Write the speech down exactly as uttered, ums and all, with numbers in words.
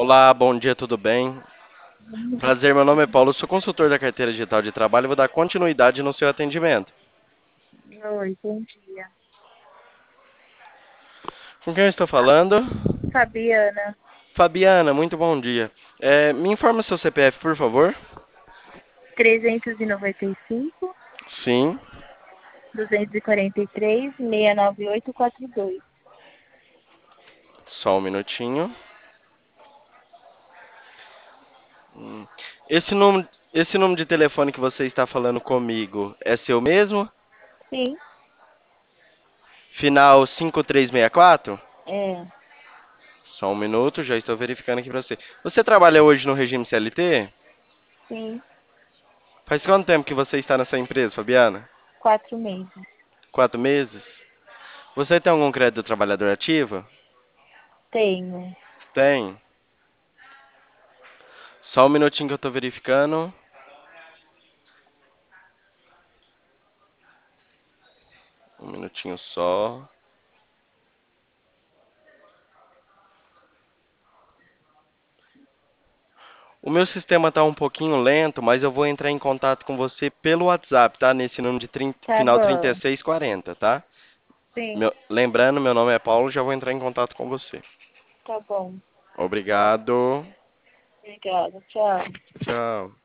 Olá, bom dia, tudo bem? Prazer, meu nome é Paulo, sou consultor da carteira digital de trabalho e vou dar continuidade no seu atendimento. Oi, bom dia. Com quem eu estou falando? Fabiana, Fabiana, muito bom dia. É, me informa seu C P F, por favor. trezentos e noventa e cinco, Sim, duzentos e quarenta e três, seiscentos e noventa e oito, quarenta e dois. só um minutinho. Hum. Esse número, esse número de telefone que você está falando comigo é seu mesmo? Sim, Final cinco três seis quatro? é, Só um minuto, já estou verificando aqui para você. Você trabalha hoje no regime C L T? sim, Faz quanto tempo que você está nessa empresa, Fabiana? quatro meses. Quatro meses? Você tem algum crédito do trabalhador ativo? Tenho. Tem. Só um minutinho que eu tô verificando. Um minutinho só. O meu sistema tá um pouquinho lento, mas eu vou entrar em contato com você pelo WhatsApp, tá? Nesse número de trinta, Tá final trinta e bom. seis quarenta, tá? Sim, Meu- lembrando, meu nome é Paulo, já vou entrar em contato com você. tá bom. Obrigado. Obrigada. Tchau. Tchau.